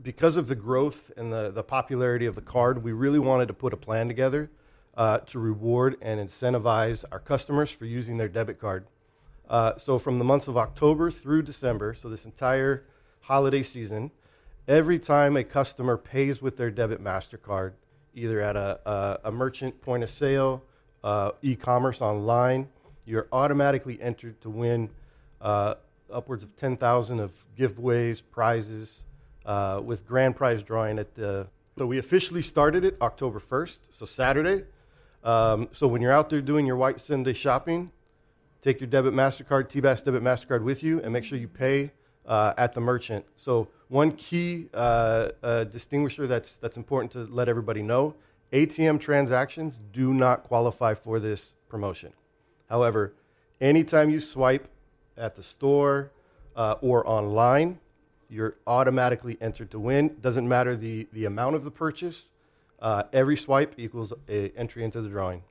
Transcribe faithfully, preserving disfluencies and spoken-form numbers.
because of the growth and the, the popularity of the card, we really wanted to put a plan together uh, to reward and incentivize our customers for using their debit card. Uh, so from the months of October through December, so this entire holiday season, every time a customer pays with their debit MasterCard, either at a, a, a merchant point of sale, uh, e-commerce online, you're automatically entered to win uh, upwards of ten thousand of giveaways, prizes, uh, with grand prize drawing at the. So we officially started it October first, so Saturday. Um, so when you're out there doing your White Sunday shopping, take your debit MasterCard, T-Bass debit MasterCard with you, and make sure you pay uh, at the merchant. So one key uh, uh, distinguisher that's that's important to let everybody know: A T M transactions do not qualify for this promotion. However, anytime you swipe at the store uh, or online, you're automatically entered to win. Doesn't matter the, the amount of the purchase. Uh, every swipe equals an entry into the drawing.